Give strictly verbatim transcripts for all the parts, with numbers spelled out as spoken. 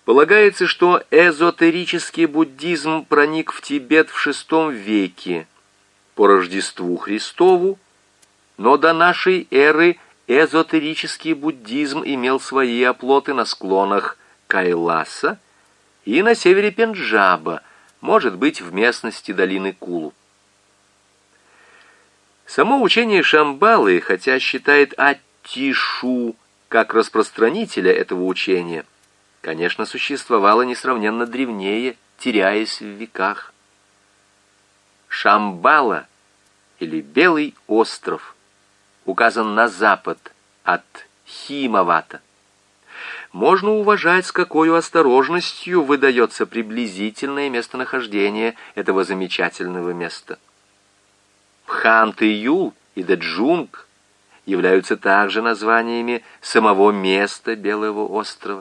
Полагается, что эзотерический буддизм проник в Тибет в шестом веке по Рождеству Христову, но до нашей эры эзотерический буддизм имел свои оплоты на склонах Кайласа и на севере Пенджаба, может быть, в местности долины Кулу. Само учение Шамбалы, хотя считает Аттишу как распространителя этого учения, конечно, существовало несравненно древнее, теряясь в веках. Шамбала, или Белый остров, указан на запад от Химавата. Можно уважать, с какой осторожностью выдается приблизительное местонахождение этого замечательного места. Пханты-Юл и Даджунг являются также названиями самого места Белого острова.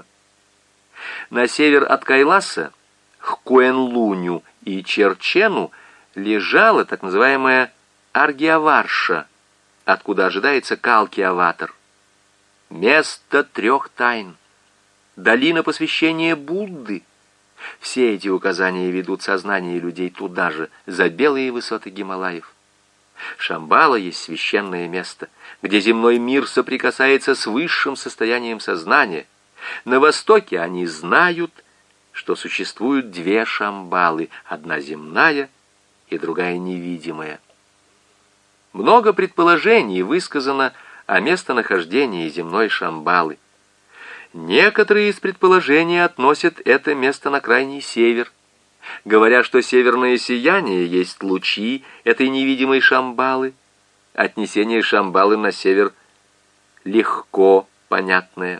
На север от Кайласа, к Куэнлуню и Черчену, лежала так называемая Аргьяварша, откуда ожидается Калки-Аватар. Место трех тайн. Долина посвящения Будды. Все эти указания ведут сознание людей туда же, за белые высоты Гималаев. Шамбала есть священное место, где земной мир соприкасается с высшим состоянием сознания. На востоке они знают, что существуют две Шамбалы, одна земная и другая невидимая. Много предположений высказано о местонахождении земной Шамбалы. Некоторые из предположений относят это место на крайний север, говоря, что северное сияние есть лучи этой невидимой Шамбалы. Отнесение Шамбалы на север легко понятное.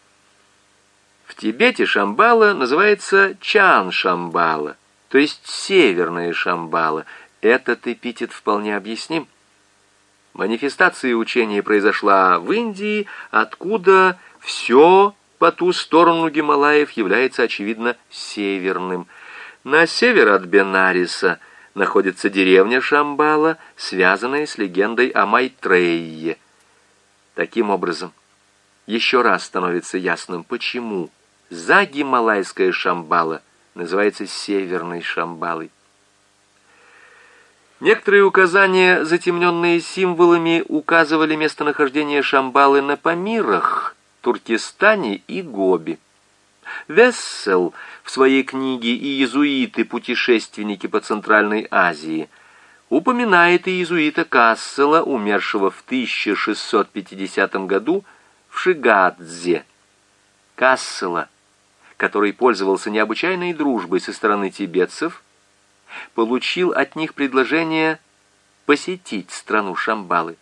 В Тибете Шамбала называется Чан-Шамбала, то есть северная Шамбала. Этот эпитет вполне объясним. Манифестация учения произошла в Индии, откуда все по ту сторону Гималаев является, очевидно, северным. На север от Бенариса находится деревня Шамбала, связанная с легендой о Майтрейе. Таким образом, еще раз становится ясным, почему загималайская Шамбала называется северной Шамбалой. Некоторые указания, затемненные символами, указывали местонахождение Шамбалы на Памирах, Туркестане и Гоби. Вессел в своей книге «Иезуиты-путешественники по Центральной Азии» упоминает иезуита Кассела, умершего в тысяча шестьсот пятидесятом году в Шигадзе. Кассела, который пользовался необычайной дружбой со стороны тибетцев, получил от них предложение посетить страну Шамбалы.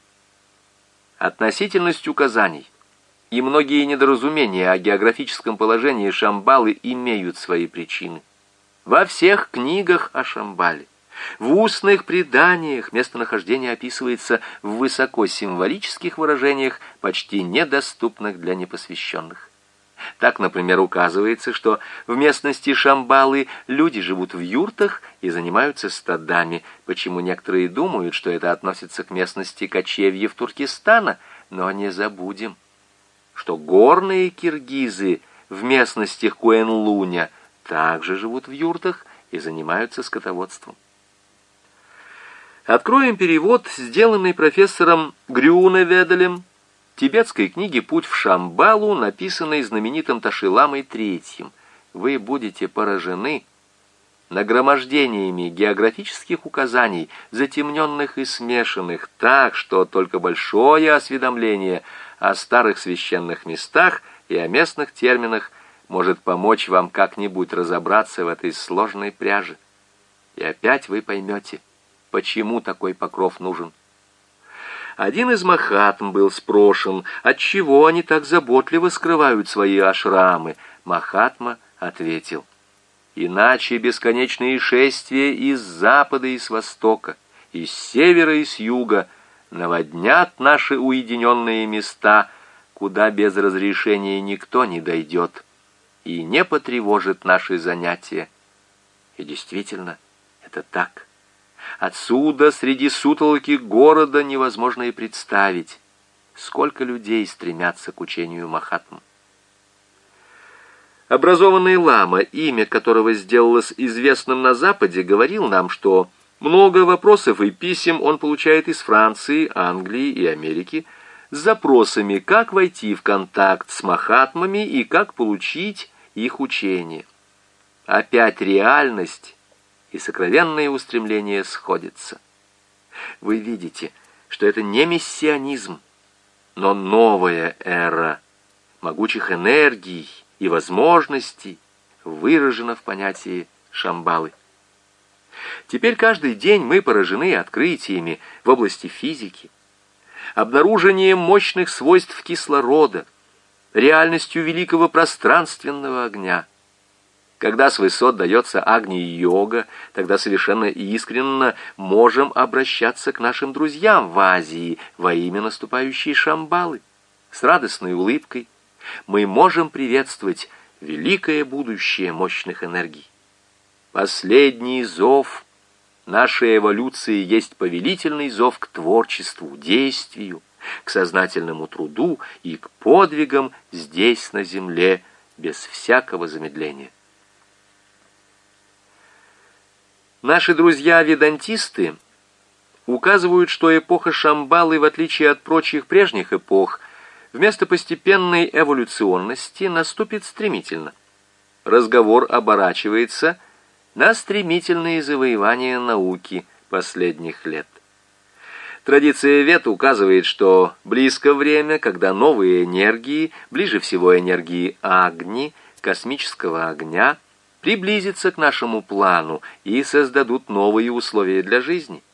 Относительность указаний и многие недоразумения о географическом положении Шамбалы имеют свои причины. Во всех книгах о Шамбале, в устных преданиях местонахождение описывается в высокосимволических выражениях, почти недоступных для непосвященных. Так, например, указывается, что в местности Шамбалы люди живут в юртах и занимаются стадами, почему некоторые думают, что это относится к местности кочевьев Туркестана, но не забудем, что горные киргизы в местностях Куэнлуня также живут в юртах и занимаются скотоводством. Откроем перевод, сделанный профессором Грюневеделем, тибетской книги «Путь в Шамбалу», написанной знаменитым Ташиламой третьим. Вы будете поражены нагромождениями географических указаний, затемненных и смешанных так, что только большое осведомление о старых священных местах и о местных терминах может помочь вам как-нибудь разобраться в этой сложной пряже. И опять вы поймете, почему такой покров нужен. Один из махатм был спрошен, отчего они так заботливо скрывают свои ашрамы. Махатма ответил: иначе бесконечные шествия из запада и с востока, из севера и с юга наводнят наши уединенные места, куда без разрешения никто не дойдет и не потревожит наши занятия. И действительно, это так. Отсюда, среди сутолоки города, невозможно и представить, сколько людей стремятся к учению Махатм. Образованный лама, имя которого сделалось известным на Западе, говорил нам, что много вопросов и писем он получает из Франции, Англии и Америки с запросами, как войти в контакт с махатмами и как получить их учение. Опять реальность и сокровенные устремления сходятся. Вы видите, что это не мессианизм, но новая эра могучих энергий и возможностей выражена в понятии Шамбалы. Теперь каждый день мы поражены открытиями в области физики, обнаружением мощных свойств кислорода, реальностью великого пространственного огня. Когда с высот дается агни-йога, тогда совершенно искренно можем обращаться к нашим друзьям в Азии во имя наступающей Шамбалы. С радостной улыбкой мы можем приветствовать великое будущее мощных энергий. Последний зов нашей эволюции есть повелительный зов к творчеству, действию, к сознательному труду и к подвигам здесь, на земле, без всякого замедления. Наши друзья-ведантисты указывают, что эпоха Шамбалы, в отличие от прочих прежних эпох, вместо постепенной эволюционности наступит стремительно. Разговор оборачивается на стремительные завоевания науки последних лет. Традиция Вед указывает, что близко время, когда новые энергии, ближе всего энергии Агни, космического огня, приблизятся к нашему плану и создадут новые условия для жизни.